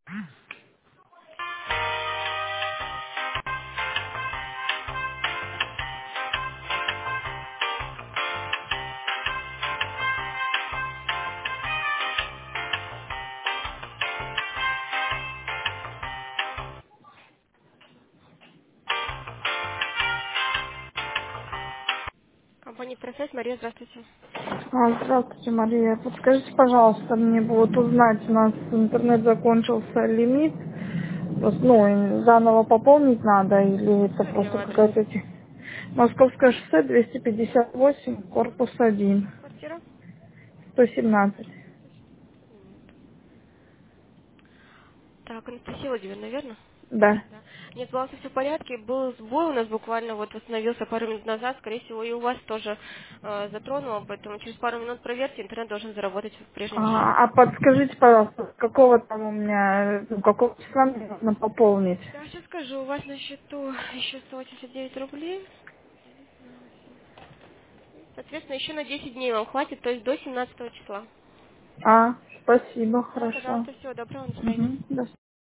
Компания «Процесс». Мария, здравствуйте. Здравствуйте, Мария. Подскажите, пожалуйста, мне бы вот узнать, у нас интернет закончился лимит. Просто, ну, и заново пополнить надо, или это Что имя в просто адрес? какая-то... Московское шоссе 258, Угу. корпус 1, Квартира? 117. Так, Анастасия Владимировна, верно? Да. Да. Нет, баланс все в порядке. Был сбой у нас буквально вот восстановился пару минут назад. Скорее всего, и у вас тоже затронуло, поэтому через пару минут проверьте, интернет должен заработать в прежнем режиме. А подскажите, пожалуйста, какого там у меня, ну, какого числа мне нужно пополнить? Да, сейчас скажу, у вас на счету еще 189 рублей. Соответственно, еще на 10 дней вам хватит, то есть до 17 числа. Спасибо, Да, хорошо. пожалуйста, всего доброго, настроения. Угу, до